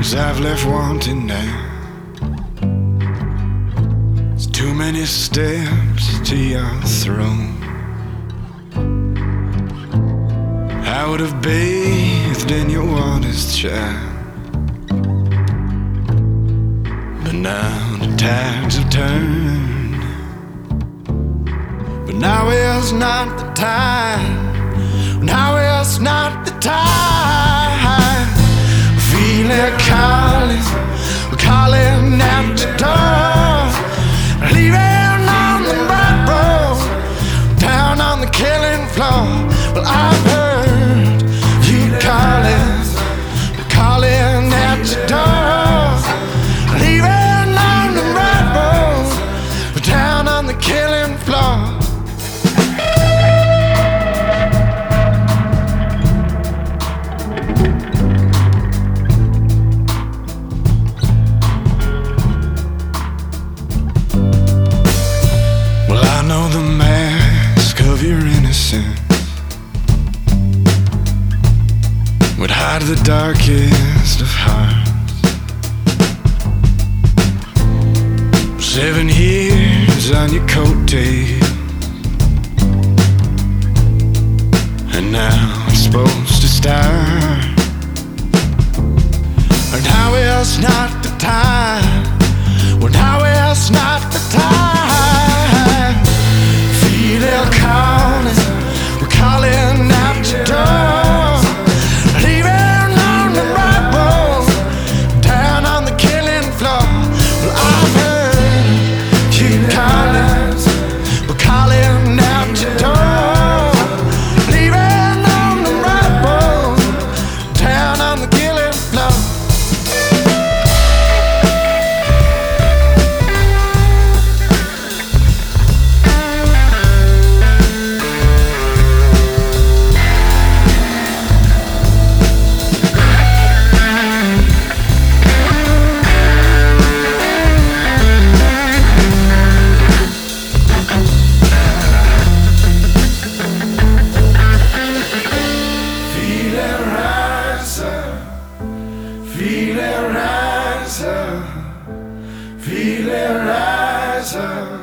'cause I've left wanting now. It's too many steps to your throne. I would have bathed in your waters, child, but now the tides have turned. But now is not the time. Now is not the time. Feel it calling, calling at the door. Leaving on the bright road, down on the killing floor. Well, I've heard you calling, calling at the door. Leaving on the bright road, down on the killing floor. Know the mask of your innocence would hide the darkest of hearts. 7 years on your coattail, and now it's supposed to start. And now is not the time. Well, now is not the time. They're calling, we're calling out your door. Leaving on the right road, down on the killing floor. Well, I've heard you calling, we're calling out your door. Leaving on the right road, down on the killing floor. Feel it rise up, feel it rise up.